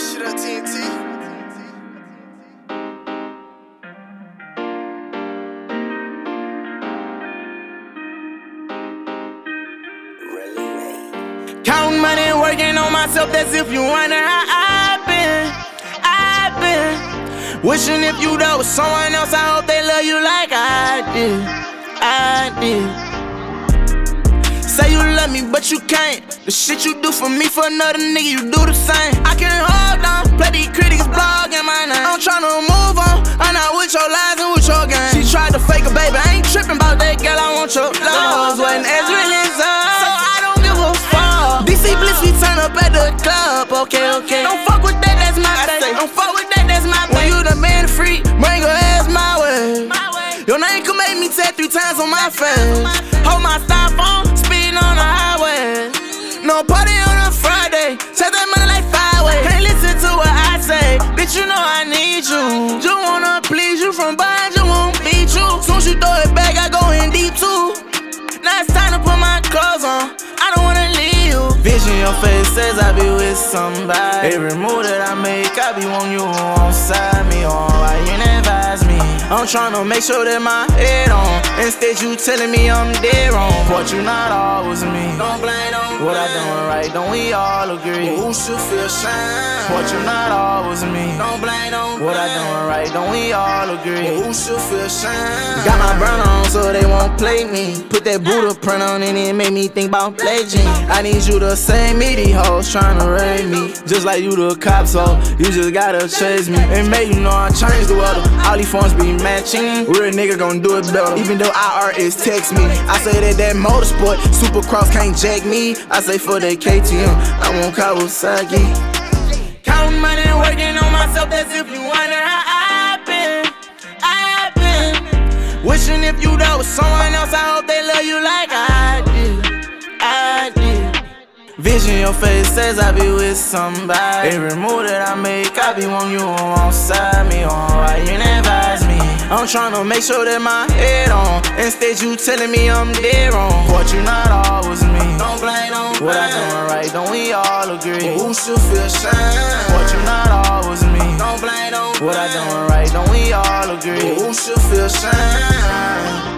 Shit on TNT. Counting money and working on myself, that's if you wonder how I've been. Wishing if you there was someone else, I hope they love you like I did. Say you love me, but you can't. The shit you do for me, for another nigga, you do the same. I can't hold on, play these critics blogging my name. I'm tryna move on, I'm not with your lies and with your game. She tried to fake a baby, I ain't tripping about that girl, I want your love. Wasn't as real as us, so I don't give a fuck. DC Bliss, we turn up at the club, okay. Don't fuck with that, that's my thing. Don't fuck with that, that's my thing. When you the man free, bring your ass my way. Your name could make me tap 3 times on my face. Hold my styrofoam, speeding on the highway. No party on a Friday, take that money like 5 ways. Can't listen to what I say, bitch, you know I need you. Just wanna please you from behind, just won't beat you. Soon as you throw it back, I go in deep too. Now it's time to put my clothes on, I don't wanna leave you. Vision your face says I be with somebody. Every move that I make, I be on you on side me on. Why you never advise me? I'm tryna make sure that my head on. Instead you telling me I'm dead wrong. But you not always me. Don't blame on what I done right, don't we all agree? Well, who should feel shame? But you not always me. Don't blame on what I done right, don't we all agree? Well, who should feel shame? Got my burner on so they won't play me. Put that Buddha print on and it made me think about play G. I need you to save me, these hoes tryna raid me. Just like you the cops, so you just gotta chase me. And make you know I changed the weather. All these phones be matching. Real nigga gon' do it better. Even though IRS text me, I say that motorsport, Supercross can't jack me. I say for that KTM, I want Kawasaki. Counting money and working on myself, that's if you wonder how I've been. Wishing if you there was someone else, I hope they love you like I did. Vision your face says I be with somebody. Every move that I make, I be on you on side me on. Why you never advise me? I'm tryna make sure that my head on. Instead you telling me I'm dead wrong. But you not always me. Don't blame on what I done right, don't we all agree? Well, who should feel shame? But you not always me. Don't blame on what I done right, don't we all agree? Well, who should feel shame?